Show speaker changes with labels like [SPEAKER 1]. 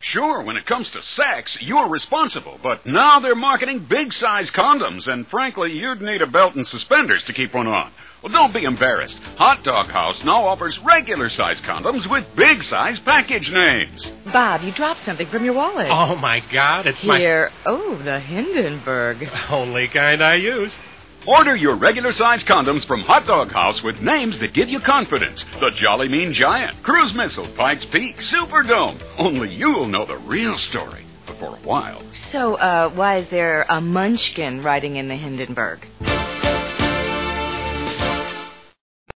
[SPEAKER 1] Sure, when it comes to sex, you're responsible, but now they're marketing big-size condoms, and frankly, you'd need a belt and suspenders to keep one on. Well, don't be embarrassed. Hot Dog House now offers regular-size condoms with big-size package names.
[SPEAKER 2] Bob, you dropped something from your wallet.
[SPEAKER 3] Oh, my God, it's
[SPEAKER 2] Here. Oh, the Hindenburg.
[SPEAKER 3] Only kind I use.
[SPEAKER 1] Order your regular-size condoms from Hot Dog House with names that give you confidence. The Jolly Mean Giant, Cruise Missile, Pikes Peak, Superdome. Only you'll know the real story. But for a while.
[SPEAKER 2] So, why is there a munchkin riding in the Hindenburg?